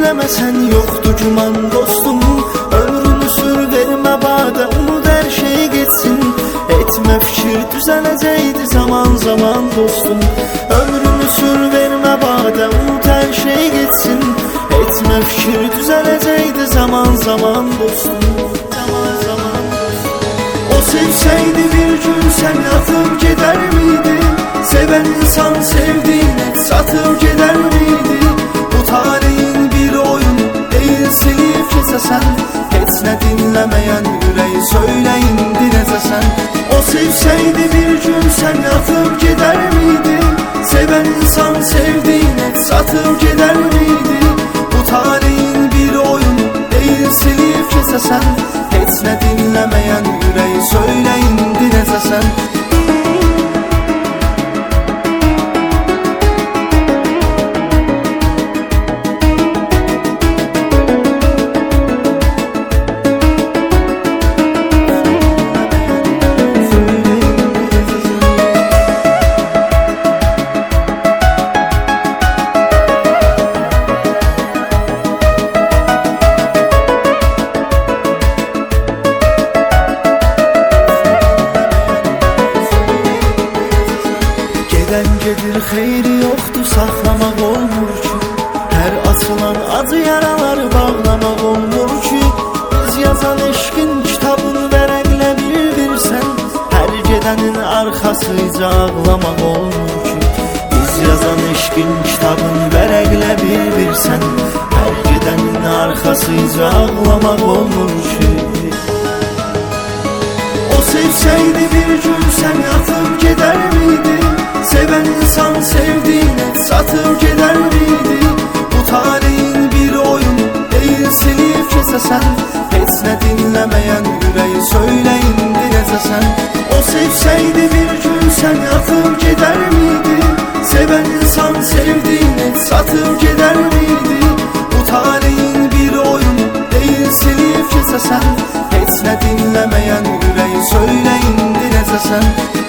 dinləməsən yoxdur güman dostum. Ömrünü sür vermə badə, unut hər şey geçsin. Etmə fikir düzələcəkdi zaman zaman dostum. Ömrünü sür vermə badə, unut hər şey geçsin. Etmə fikir düzələcəkdi zaman zaman dostum. O sevsəydi bir gün səni atıb gedər miydi? Sevən insan sevdiğini satıb gedər miydi? Bu taleyin bir oyun değil, silip kesəsən. Heç nə dinləməyən ürəyi söylə indi necəsən? O sevsəydi bir gün səni atıb gedər miydi? Sevən insan sevdiğini satıb gedər miydi? Bu taleyin bir oyun değil, silip kesəsən. Heç nə dinləməyən ürəyi söylə indi necəsən? Gedən gedir, xeyri yoxdur, saxlamaq olmur ki. Hər açılan acı yaraları bağlamaq olmur ki. Biz yazan eşqin kitabını vərəqlə bir-birsən. Hər gedənin arxasıca ağlamaq olmur ki. Biz yazan eşqin kitabını vərəqlə bir-birsən. Hər gedənin arxasıca ağlamaq olmur ki. O sevsəydi bir gün səni atıb gedər miydi? Sevən insan sevdiğini satıb gedər miydi? Bu taleyin bir oyun değil, silip kesəsən. Heç nə dinləməyən ürəyi söylə indi necəsən? O sevsəydi bir gün səni atıb gedər miydi? Sevən insan sevdiğini satıb gedər miydi? Bu taleyin bir oyun değil, silip kesəsən. Heç nə dinləməyən ürəyi söylə indi necəsən?